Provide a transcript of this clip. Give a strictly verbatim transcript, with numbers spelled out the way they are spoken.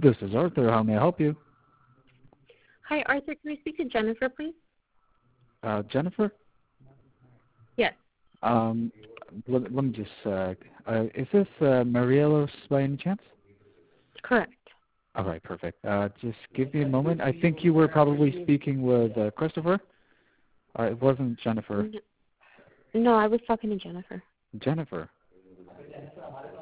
This is Arthur. How may I help you? Hi, Arthur. Can I speak to Jennifer, please? Uh, Jennifer? Yes. Um, let, let me just, uh, uh, is this uh, Marielos by any chance? Correct. All right, perfect. Uh, just give me a moment. I think you were probably speaking with uh, Christopher. Uh, it wasn't Jennifer. No, I was talking to Jennifer. Jennifer.